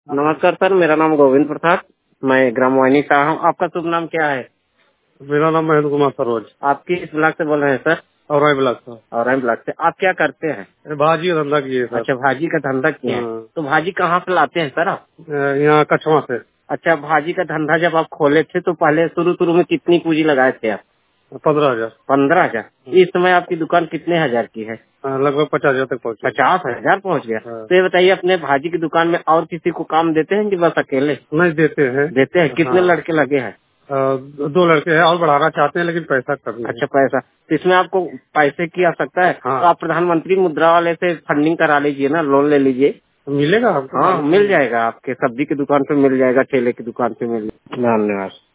नमस्कार सर, मेरा नाम गोविंद प्रसाद, मैं ग्रामवाणी से आया हूँ। आपका शुभ नाम क्या है? मेरा नाम महेंद्र कुमार सरोज। आप किस ब्लॉक से बोल रहे हैं सर? और ब्लॉक से। और ब्लॉक से। आप क्या करते हैं? भाजी का धंधा किए सर। अच्छा, भाजी का धंधा किए हैं। तो भाजी कहाँ से लाते हैं सर आप? यहाँ कछवा से। अच्छा, भाजी का धंधा जब आप खोले थे तो पहले शुरू में कितनी पूंजी लगाए थे आप? 15,000। 15,000। इस समय आपकी दुकान कितने हजार की है? लगभग 50,000 तक पहुँचे। 50,000 पहुँच गया। हाँ। तो ये बताइए, अपने भाजी की दुकान में और किसी को काम देते हैं कि बस अकेले? नहीं देते हैं। देते हैं। कितने लड़के लगे हैं? 2 लड़के हैं और बढ़ाना चाहते हैं लेकिन पैसा कम है। अच्छा, पैसा तो इसमें आपको पैसे की आवश्यकता है। हाँ। तो आप प्रधानमंत्री मुद्रा वाले से फंडिंग करा लीजिए ना, लोन ले लीजिए। मिलेगा आपको? हाँ, मिल जाएगा। आपके सब्जी की दुकान पे मिल जाएगा, ठेले की दुकान पे मिल जाएगा। धन्यवाद।